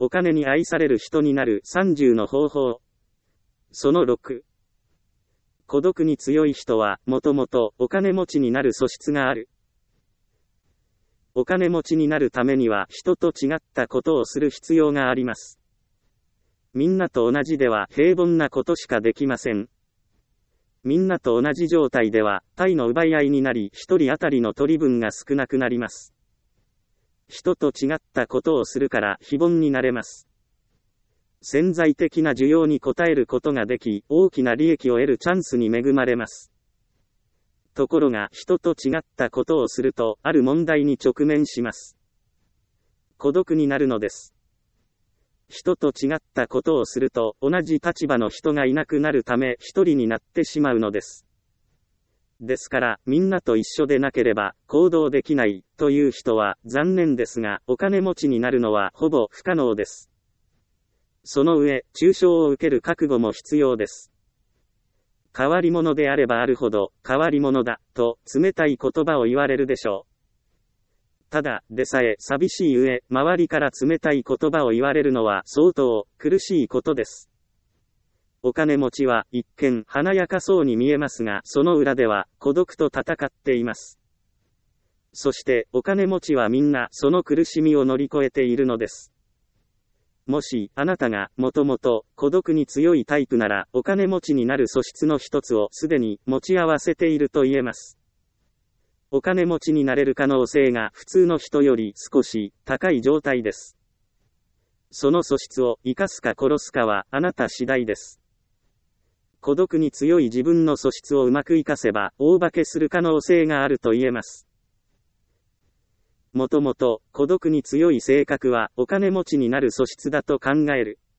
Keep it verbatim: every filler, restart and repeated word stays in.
お金に愛される人になるさんじゅうの方法。そのろく。孤独に強い人は、もともとお金持ちになる素質がある。お金持ちになるためには人と違ったことをする必要があります。みんなと同じでは平凡なことしかできません。みんなと同じ状態では、体の奪い合いになり、一人当たりの取り分が少なくなります。人と違ったことをするから非凡になれます。潜在的な需要に応えることができ、大きな利益を得るチャンスに恵まれます。ところが、人と違ったことをすると、ある問題に直面します。孤独になるのです。人と違ったことをすると、同じ立場の人がいなくなるため、一人になってしまうのです。ですから、みんなと一緒でなければ、行動できない、という人は、残念ですが、お金持ちになるのは、ほぼ不可能です。その上、中傷を受ける覚悟も必要です。変わり者であればあるほど、変わり者だ、と、冷たい言葉を言われるでしょう。ただでさえ寂しい上、周りから冷たい言葉を言われるのは相当苦しいことです。お金持ちは一見華やかそうに見えますが、その裏では孤独と戦っています。そしてお金持ちはみんなその苦しみを乗り越えているのです。もしあなたがもともと孤独に強いタイプなら、お金持ちになる素質の一つをすでに持ち合わせていると言えます。お金持ちになれる可能性が普通の人より少し高い状態です。その素質を生かすか殺すかはあなた次第です。孤独に強い自分の素質をうまく生かせば大化けする可能性があると言えます。もともと孤独に強い性格はお金持ちになる素質だと考える。